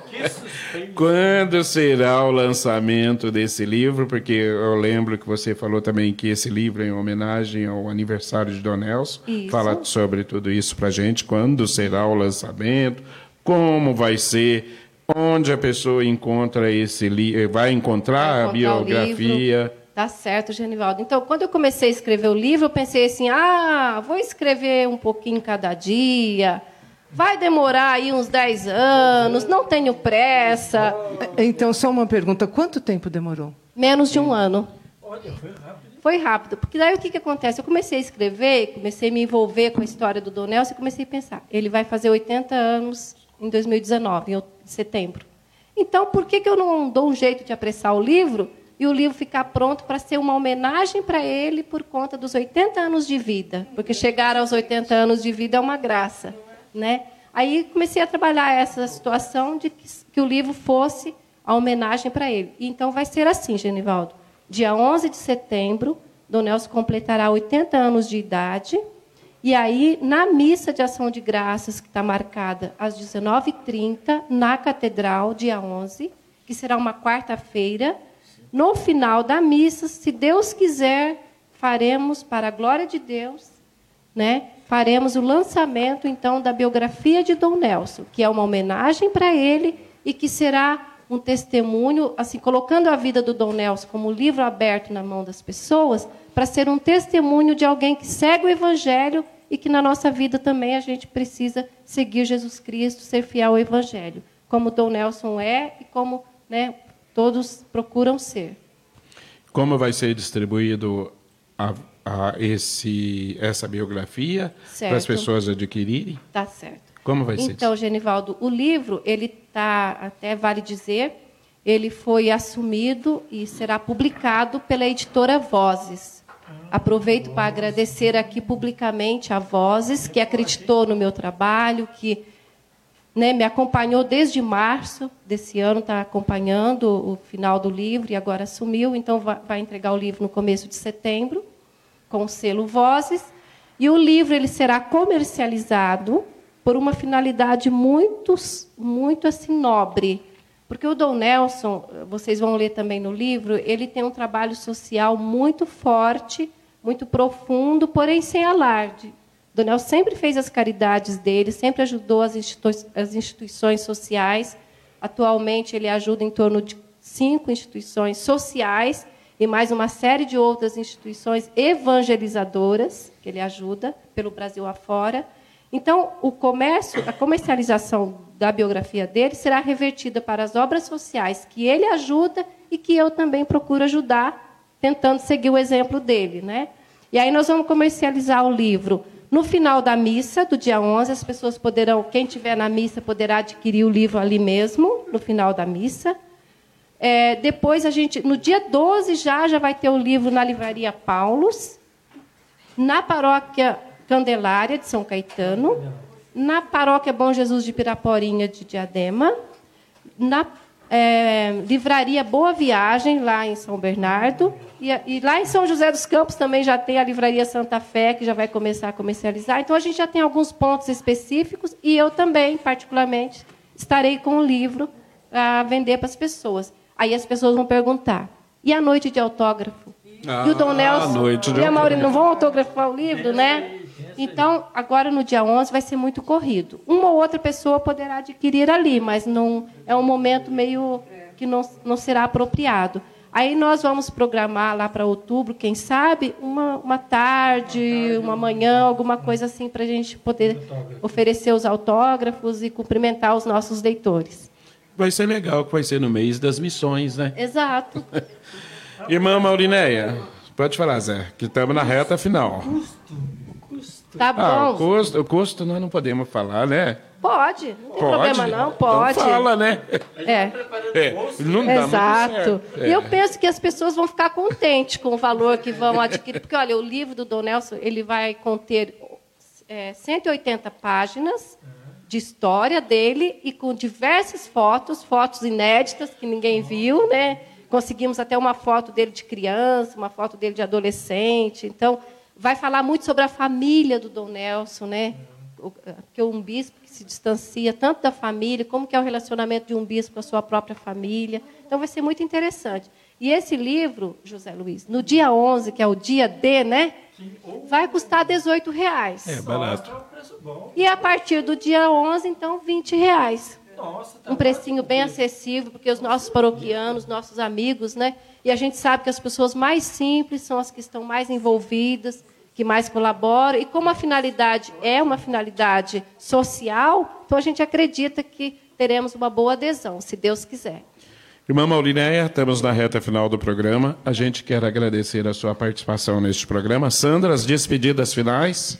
Quando será o lançamento desse livro? Porque eu lembro que você falou também que esse livro é em homenagem ao aniversário de Dom Nelson. Isso. Fala sobre tudo isso para a gente. Quando será o lançamento? Como vai ser? Onde a pessoa encontra esse livro? Vai encontrar a biografia? Tá certo, Genivaldo. Então, quando eu comecei a escrever o livro, eu pensei assim, ah, vou escrever um pouquinho cada dia, vai demorar aí uns dez anos, não tenho pressa. Então, só uma pergunta, quanto tempo demorou? Menos de um ano. Olha, foi rápido. Foi rápido, porque daí o que, que acontece? Eu comecei a escrever, comecei a me envolver com a história do Dom Nelson e comecei a pensar, ele vai fazer oitenta anos em dois mil e dezenove, em setembro. Então, por que, que eu não dou um jeito de apressar o livro e o livro ficar pronto para ser uma homenagem para ele por conta dos oitenta anos de vida? Porque chegar aos oitenta anos de vida é uma graça, né? Aí comecei a trabalhar essa situação de que, que o livro fosse a homenagem para ele. E então vai ser assim, Genivaldo. Dia onze de setembro, Dom Nelson completará oitenta anos de idade. E aí, na missa de ação de graças, que está marcada às dezenove e trinta, na Catedral, dia onze, que será uma quarta-feira, no final da missa, se Deus quiser, faremos, para a glória de Deus, né, faremos o lançamento, então, da biografia de Dom Nelson, que é uma homenagem para ele e que será um testemunho, assim, colocando a vida do Dom Nelson como um livro aberto na mão das pessoas, para ser um testemunho de alguém que segue o Evangelho e que na nossa vida também a gente precisa seguir Jesus Cristo, ser fiel ao Evangelho, como Dom Nelson é e como, né, todos procuram ser. Como vai ser distribuído a, a esse, essa biografia para as pessoas adquirirem? Tá certo. Como vai ser? Então, Genivaldo, o livro, ele está, até vale dizer, ele foi assumido e será publicado pela editora Vozes. Aproveito para agradecer aqui publicamente a Vozes, que acreditou no meu trabalho, que, né, me acompanhou desde março desse ano, está acompanhando o final do livro e agora assumiu, então vai, vai entregar o livro no começo de setembro, com o selo Vozes. E o livro ele será comercializado por uma finalidade muito, muito assim, nobre. Porque o Dom Nelson, vocês vão ler também no livro, ele tem um trabalho social muito forte, muito profundo, porém sem alarde. Dom Nelson sempre fez as caridades dele, sempre ajudou as, institui- as instituições sociais. Atualmente, ele ajuda em torno de cinco instituições sociais e mais uma série de outras instituições evangelizadoras, que ele ajuda pelo Brasil afora. Então, o comércio, a comercialização da biografia dele será revertida para as obras sociais que ele ajuda e que eu também procuro ajudar, tentando seguir o exemplo dele, né? E aí nós vamos comercializar o livro no final da missa, do dia onze. As pessoas poderão, quem estiver na missa, poderá adquirir o livro ali mesmo, no final da missa. É, depois, a gente, no dia doze, já, já vai ter o livro na Livraria Paulus, na Paróquia Candelária, de São Caetano, na Paróquia Bom Jesus de Piraporinha, de Diadema, na é, Livraria Boa Viagem, lá em São Bernardo, e, e lá em São José dos Campos também já tem a Livraria Santa Fé, que já vai começar a comercializar. Então, a gente já tem alguns pontos específicos, e eu também, particularmente, estarei com o livro a vender para as pessoas. Aí as pessoas vão perguntar, e a noite de autógrafo? Ah, e o Dom Nelson e a Maureen não vão autografar o livro, né? Então, agora, no dia onze, vai ser muito corrido. Uma ou outra pessoa poderá adquirir ali, mas não, é um momento meio que não, não será apropriado. Aí nós vamos programar lá para outubro, quem sabe, uma, uma tarde, uma manhã, alguma coisa assim, para a gente poder oferecer os autógrafos e cumprimentar os nossos leitores. Vai ser legal, que vai ser no mês das missões, né? Exato. Irmã Maurineia, pode falar, Zé, que estamos na reta final. Tá bom. Ah, o custo, o custo nós não podemos falar, né? Pode, não tem pode? problema não, pode. Então fala, né? É. É, não dá Exato. É. E eu penso que as pessoas vão ficar contentes com o valor que vão adquirir, porque, olha, o livro do Dom Nelson, ele vai conter é, cento e oitenta páginas de história dele e com diversas fotos, fotos inéditas que ninguém viu, né? Conseguimos até uma foto dele de criança, uma foto dele de adolescente. Então, vai falar muito sobre a família do Dom Nelson, né? Porque um bispo que se distancia tanto da família, como que é o relacionamento de um bispo com a sua própria família. Então, vai ser muito interessante. E esse livro, José Luiz, no dia onze, que é o dia D, né? Vai custar dezoito reais. É barato. E a partir do dia onze, então, vinte reais. Um precinho bem acessível, porque os nossos paroquianos, nossos amigos, né? E a gente sabe que as pessoas mais simples são as que estão mais envolvidas, que mais colaboram. E como a finalidade é uma finalidade social, então a gente acredita que teremos uma boa adesão, se Deus quiser. Irmã Maurinéia, estamos na reta final do programa. A gente quer agradecer a sua participação neste programa. Sandra, as despedidas finais.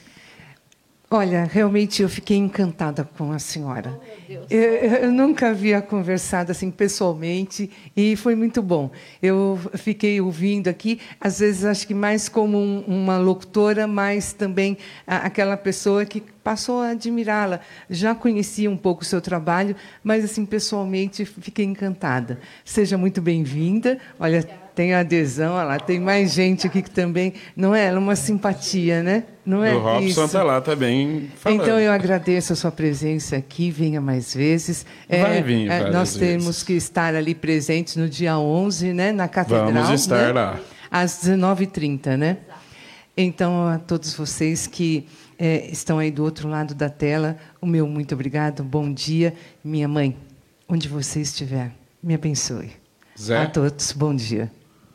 Olha, realmente eu fiquei encantada com a senhora. Oh, eu, eu nunca havia conversado assim pessoalmente e foi muito bom. Eu fiquei ouvindo aqui, às vezes acho que mais como um, uma locutora, mas também a, aquela pessoa que passou a admirá-la. Já conhecia um pouco o seu trabalho, mas assim pessoalmente fiquei encantada. Seja muito bem-vinda. Olha, tem adesão, olha lá, tem mais gente aqui que também, não é? É uma simpatia, né? Não é? O Robson está lá também falando. Então, eu agradeço a sua presença aqui, venha mais vezes. Vai é, vir é, Nós temos vezes. que estar ali presentes no dia onze, né, na Catedral. Vamos estar né? lá. Às dezenove e trinta, né? Então, a todos vocês que é, estão aí do outro lado da tela, o meu muito obrigado, bom dia. Minha mãe, onde você estiver, me abençoe. Zé? A todos, bom dia.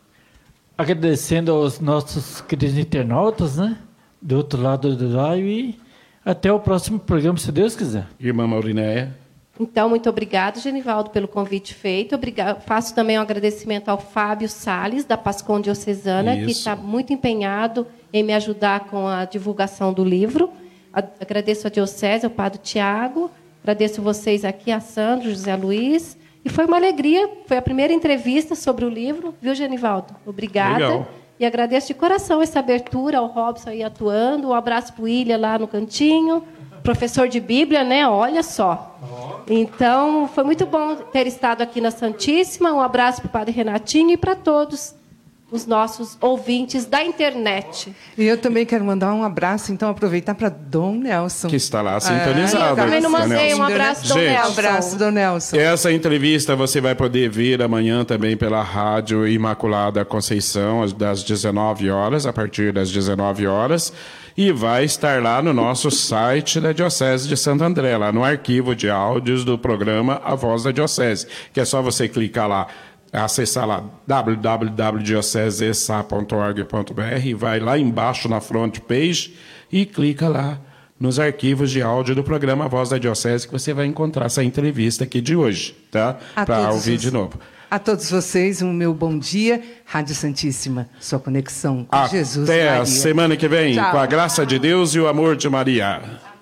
Agradecendo aos nossos queridos internautas, né? Do outro lado do live. E até o próximo programa, se Deus quiser. Irmã Maurinéia. Então, muito obrigado, Genivaldo, pelo convite feito. Obrigado. Faço também um agradecimento ao Fábio Salles, da Pascom Diocesana, Isso. que está muito empenhado em me ajudar com a divulgação do livro. Agradeço a Diocese, ao Padre Tiago. Agradeço vocês aqui, a Sandro, José Luiz. E foi uma alegria, foi a primeira entrevista sobre o livro, viu, Genivaldo? Obrigada. Legal. E agradeço de coração essa abertura, ao Robson aí atuando, um abraço para o William lá no cantinho, professor de Bíblia, né? Olha só. Então, foi muito bom ter estado aqui na Santíssima, um abraço para o Padre Renatinho e para todos os nossos ouvintes da internet. E eu também quero mandar um abraço, então, aproveitar para Dom Nelson. Que está lá sintonizado. Ah, eu também não mandei um abraço, Dom Gente, Nelson. Um abraço, Dom Nelson. Essa entrevista você vai poder ver amanhã também pela Rádio Imaculada Conceição, das dezenove horas, a partir das dezenove horas, e vai estar lá no nosso site da Diocese de Santo André, lá no arquivo de áudios do programa A Voz da Diocese, que é só você clicar lá, acessar lá w w w ponto diocese e s a ponto org ponto b r, vai lá embaixo na front page e clica lá nos arquivos de áudio do programa A Voz da Diocese, que você vai encontrar essa entrevista aqui de hoje, tá? Para ouvir de novo. A todos vocês, um meu bom dia. Rádio Santíssima, sua conexão com Até Jesus e Maria. Até a semana que vem, Tchau. com a graça de Deus e o amor de Maria.